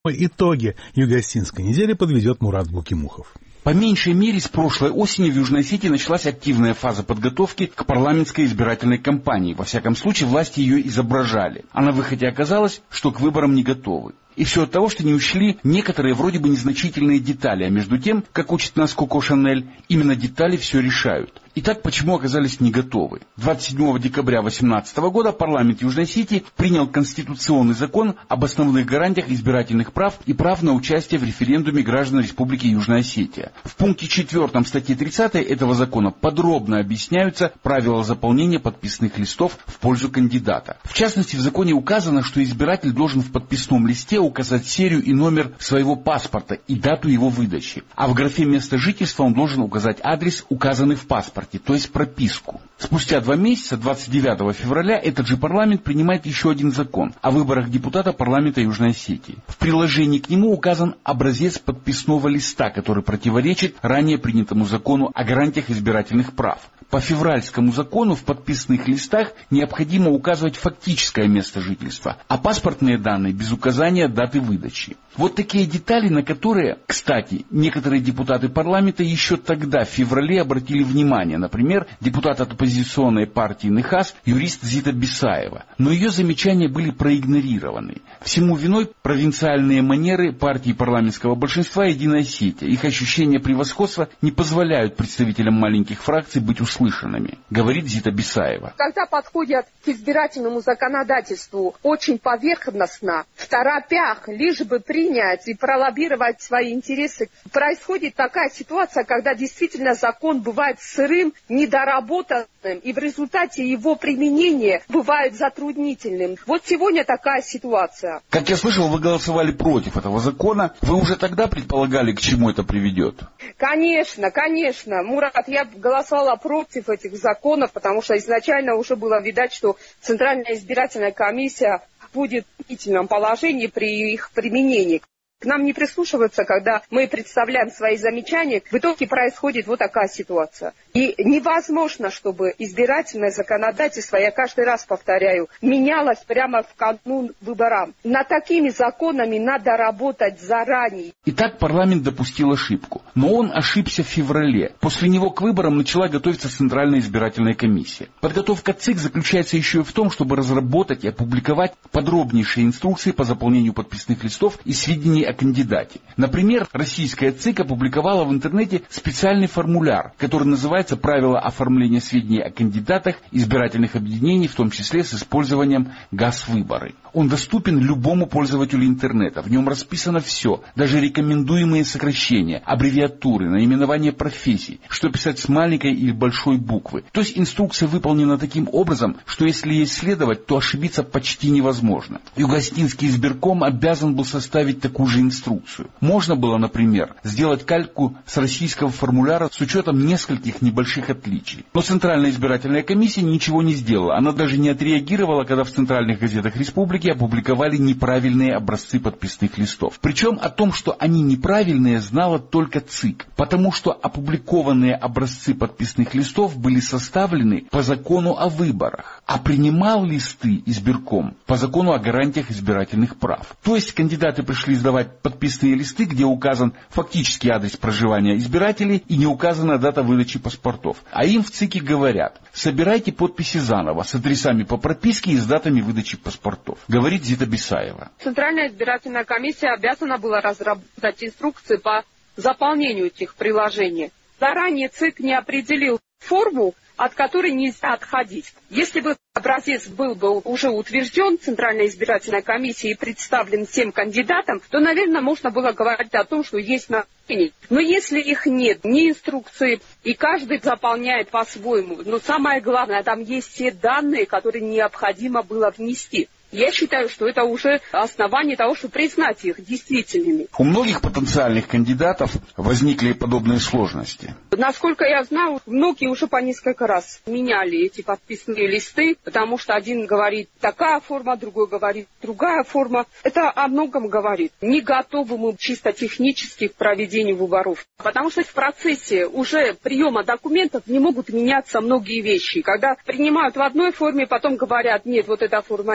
Итоги Юго-Осетинской недели подведет Мурат Букимухов. По меньшей мере, с прошлой осени в Южной Осетии началась активная фаза подготовки к парламентской избирательной кампании. Во всяком случае, власти ее изображали. А на выходе оказалось, что к выборам не готовы. И все от того, что не учли некоторые вроде бы незначительные детали, а между тем, как учит нас Коко Шанель, именно детали все решают. Итак, почему оказались не готовы? 27 декабря 2018 года парламент Южной Осетии принял конституционный закон об основных гарантиях избирательных прав и прав на участие в референдуме граждан Республики Южная Осетия. В пункте 4 статьи 30 этого закона подробно объясняются правила заполнения подписных листов в пользу кандидата. В частности, в законе указано, что избиратель должен в подписном листе указать серию и номер своего паспорта и дату его выдачи. А в графе места жительства он должен указать адрес, указанный в паспорте, то есть прописку. Спустя 2 месяца, 29 февраля, этот же парламент принимает еще один закон о выборах депутата парламента Южной Осетии. В приложении к нему указан образец подписного листа, который противоречит ранее принятому закону о гарантиях избирательных прав. По февральскому закону в подписных листах необходимо указывать фактическое место жительства, а паспортные данные без указания даты выдачи. Вот такие детали, на которые, кстати, некоторые депутаты парламента еще тогда, в феврале, обратили внимание. Например, депутат от оппозиционной партии НХАС, юрист Зита Бисаева. Но ее замечания были проигнорированы. Всему виной провинциальные манеры партии парламентского большинства «Единая Осетия». Их ощущение превосходства не позволяют представителям маленьких фракций быть услышанными, говорит Зита Бисаева. Когда подходят к избирательному законодательству очень поверхностно, в торопях, лишь бы принять и пролоббировать свои интересы, происходит такая ситуация, когда действительно закон бывает сырым, недоработанным, и в результате его применения бывает затруднительным. Вот сегодня такая ситуация. Как я слышал, вы голосовали против этого закона. Вы уже тогда предполагали, к чему это приведет? Конечно, конечно. Мурат, я голосовала против этих законов, потому что изначально уже было видать, что Центральная избирательная комиссия будет в длительном положении при их применении. К нам не прислушиваются, когда мы представляем свои замечания. В итоге происходит вот такая ситуация. И невозможно, чтобы избирательное законодательство, я каждый раз повторяю, менялось прямо в канун выборам. Над такими законами надо работать заранее. Итак, парламент допустил ошибку. Но он ошибся в феврале. После него к выборам начала готовиться Центральная избирательная комиссия. Подготовка ЦИК заключается еще и в том, чтобы разработать и опубликовать подробнейшие инструкции по заполнению подписных листов и сведений о кандидате. Например, российская ЦИК опубликовала в интернете специальный формуляр, который называется «Правила оформления сведений о кандидатах избирательных объединений, в том числе с использованием ГАС-выборы». Он доступен любому пользователю интернета. В нем расписано все, даже рекомендуемые сокращения, аббревиатуры, наименование профессий, что писать с маленькой или большой буквы. То есть инструкция выполнена таким образом, что если ей следовать, то ошибиться почти невозможно. Юго-Осетинский избирком обязан был составить такую же инструкцию. Можно было, например, сделать кальку с российского формуляра с учетом нескольких небольших отличий. Но Центральная избирательная комиссия ничего не сделала. Она даже не отреагировала, когда в центральных газетах республики опубликовали неправильные образцы подписных листов. Причем о том, что они неправильные, знала только ЦИК, потому что опубликованные образцы подписных листов были составлены по закону о выборах, а принимал листы избирком по закону о гарантиях избирательных прав. То есть кандидаты пришли сдавать подписные листы, где указан фактический адрес проживания избирателей и не указана дата выдачи паспортов. А им в ЦИКе говорят: собирайте подписи заново с адресами по прописке и с датами выдачи паспортов, говорит Зита Бисаева. Центральная избирательная комиссия обязана была разработать инструкции по заполнению этих приложений. Заранее ЦИК не определил форму, от которой нельзя отходить. Если бы образец был бы уже утвержден Центральной избирательной комиссией и представлен всем кандидатам, то, наверное, можно было говорить о том, что есть нарушения. Но если их нет, ни инструкции, и каждый заполняет по-своему, но самое главное, там есть все данные, которые необходимо было внести. Я считаю, что это уже основание того, чтобы признать их действительными. У многих потенциальных кандидатов возникли подобные сложности. Насколько я знаю, многие уже по несколько раз меняли эти подписные листы, потому что один говорит такая форма, другой говорит другая форма. Это о многом говорит. Не готовы мы чисто технически к проведению выборов. Потому что в процессе уже приема документов не могут меняться многие вещи. Когда принимают в одной форме, потом говорят: нет, вот эта форма неправильная,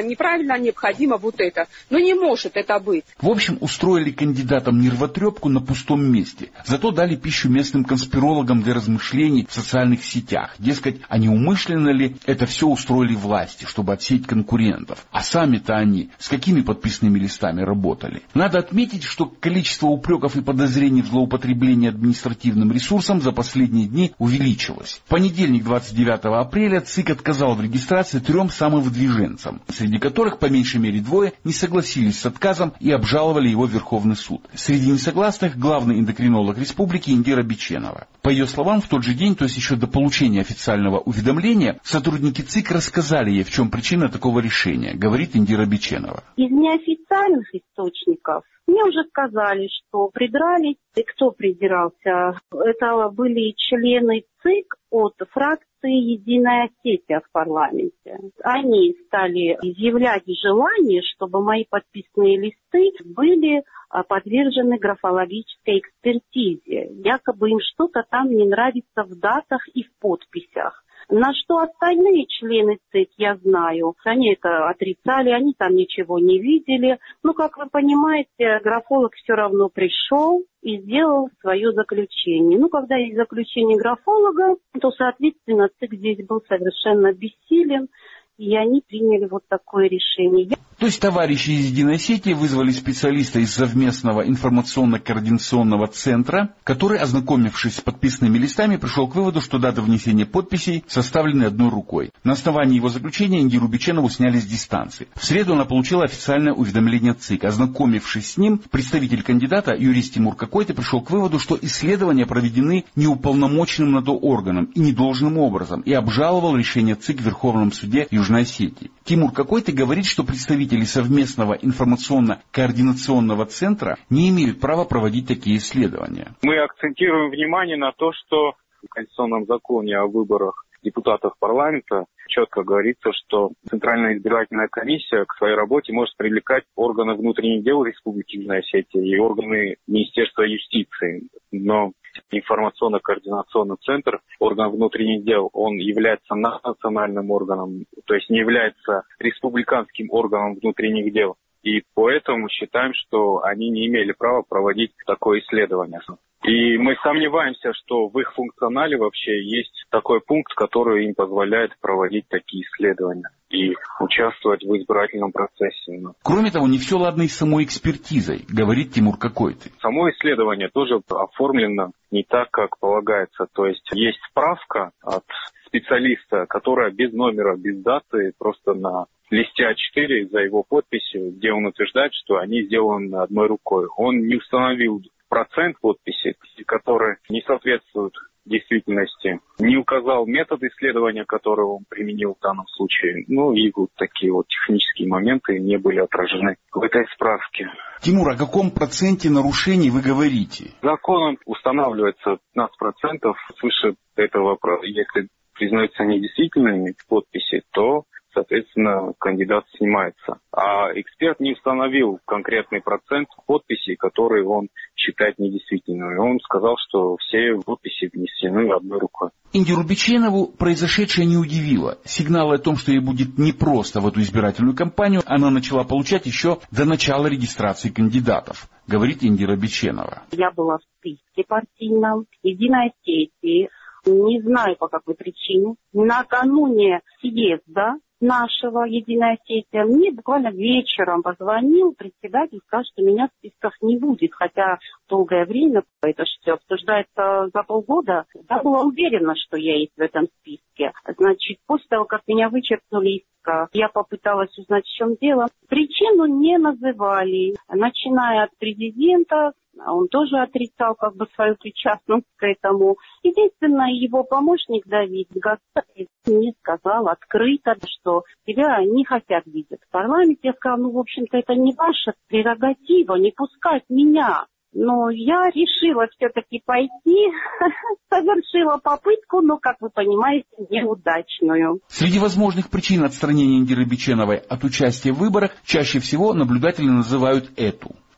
обязательно необходимо вот это. Но не может это быть. В общем, устроили кандидатам нервотрепку на пустом месте. Зато дали пищу местным конспирологам для размышлений в социальных сетях. Дескать, а не умышленно ли это все устроили власти, чтобы отсеять конкурентов? А сами-то они с какими подписными листами работали? Надо отметить, что количество упреков и подозрений в злоупотреблении административным ресурсом за последние дни увеличилось. В понедельник, 29 апреля, ЦИК отказал в регистрации 3 самовыдвиженцам, среди которых по меньшей мере 2 не согласились с отказом и обжаловали его в Верховный суд. Среди несогласных главный эндокринолог республики Индира Биченова. По ее словам, в тот же день, то есть еще до получения официального уведомления, сотрудники ЦИК рассказали ей, в чем причина такого решения, говорит Индира Биченова. Из неофициальных источников мне уже сказали, что придрались. И кто придирался? Это были члены ЦИК от фракции «Единая Осетия» в парламенте. Они стали изъявлять желание, чтобы мои подписные листы были подвержены графологической экспертизе. Якобы им что-то там не нравится в датах и в подписях. На что остальные члены ЦИК, я знаю, они это отрицали, они там ничего не видели. Ну, как вы понимаете, графолог все равно пришел и сделал свое заключение. Ну, когда есть заключение графолога, то, соответственно, ЦИК здесь был совершенно бессилен, и они приняли вот такое решение. То есть товарищи из Единой Осетии вызвали специалиста из совместного информационно-координационного центра, который, ознакомившись с подписанными листами, пришел к выводу, что дата внесения подписей составлены одной рукой. На основании его заключения Индиру Биченову сняли с дистанции. В среду она получила официальное уведомление ЦИК. Ознакомившись с ним, представитель кандидата, юрист Тимур Какой-то, пришел к выводу, что исследования проведены неуполномоченным на то органом и недолжным образом, и обжаловал решение ЦИК в Верховном суде Южной Осетии. Тимур Какой-то говорит, что представители совместного информационно-координационного центра не имеют права проводить такие исследования. Мы акцентируем внимание на то, что в Конституционном законе о выборах депутатов парламента четко говорится, что Центральная избирательная комиссия к своей работе может привлекать органы внутренних дел Республики Южная Осетия и органы Министерства юстиции. Но информационно-координационный центр, орган внутренних дел, он является национальным органом, то есть не является республиканским органом внутренних дел. И поэтому считаем, что они не имели права проводить такое исследование. И мы сомневаемся, что в их функционале вообще есть такой пункт, который им позволяет проводить такие исследования и участвовать в избирательном процессе. Кроме того, не все ладно и с самой экспертизой, говорит Тимур Какой-то. Само исследование тоже оформлено не так, как полагается. То есть справка от специалиста, которая без номера, без даты, просто на листе А4 за его подписью, где он утверждает, что они сделаны одной рукой. Он не установил процент подписи, которые не соответствуют действительности, не указал метод исследования, который он применил в данном случае. Ну и вот такие вот технические моменты не были отражены в этой справке. Тимур, о каком проценте нарушений вы говорите? Законом устанавливается 15%. Свыше этого, если признаются недействительными подписи, то соответственно, кандидат снимается. А эксперт не установил конкретный процент подписей, которые он считает недействительными. Он сказал, что все подписи внесены одной рукой. Индиру Биченову произошедшее не удивило. Сигналы о том, что ей будет непросто в эту избирательную кампанию, она начала получать еще до начала регистрации кандидатов, говорит Индира Биченова. Я была в списке партийном Единой Осетии. Не знаю по какой причине. Накануне съезда нашего Единой Осетии мне буквально вечером позвонил председатель, сказал, что меня в списках не будет, хотя долгое время, это все обсуждается за полгода, я была уверена, что я есть в этом списке. Значит, после того, как меня вычеркнули из списка, я попыталась узнать, в чем дело. Причину не называли, начиная от президента. Он тоже отрицал свою причастность к этому. Единственное, его помощник Давид Гасаев мне сказал открыто, что тебя не хотят видеть в парламенте. Я сказала, в общем-то, это не ваша прерогатива, не пускать меня. Но я решила все-таки пойти, совершила попытку, но, как вы понимаете, неудачную. Среди возможных причин отстранения Индиры Биченовой от участия в выборах чаще всего наблюдатели называют эту.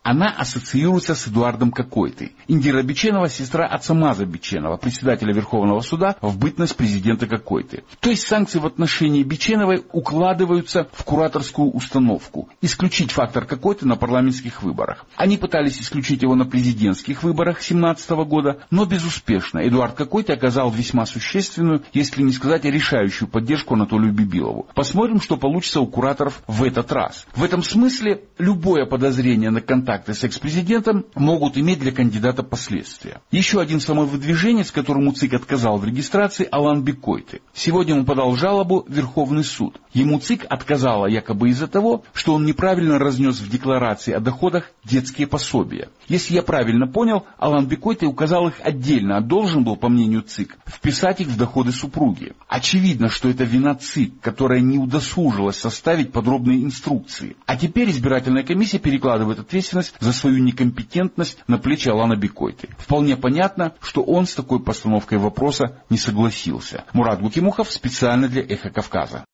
Она ассоциируется с Эдуардом Какойтой. Индира Биченова – сестра Ацамаза Биченова, председателя Верховного суда в бытность президента Какойты. То есть санкции в отношении Биченовой укладываются в кураторскую установку – исключить фактор Какойты на парламентских выборах. Они пытались исключить его на президентских выборах 2017 года, но безуспешно. Эдуард Какойта оказал весьма существенную, если не сказать решающую поддержку Анатолию Бибилову. Посмотрим, что получится у кураторов в этот раз. В этом смысле любое подозрение на контакты с экс-президентом могут иметь для кандидата последствия. Еще один самовыдвиженец, которому ЦИК отказал в регистрации, Алан Бекойты. Сегодня он подал жалобу в Верховный суд. Ему ЦИК отказала якобы из-за того, что он неправильно разнес в декларации о доходах детские пособия. Если я правильно понял, Алан Бекойты указал их отдельно, а должен был, по мнению ЦИК, вписать их в доходы супруги. Очевидно, что это вина ЦИК, которая не удосужилась составить подробные инструкции. А теперь избирательная комиссия перекладывает ответственность за свою некомпетентность на плечи Алана Бекойты. Вполне понятно, что он с такой постановкой вопроса не согласился. Мурат Гукимухов специально для «Эхо Кавказа».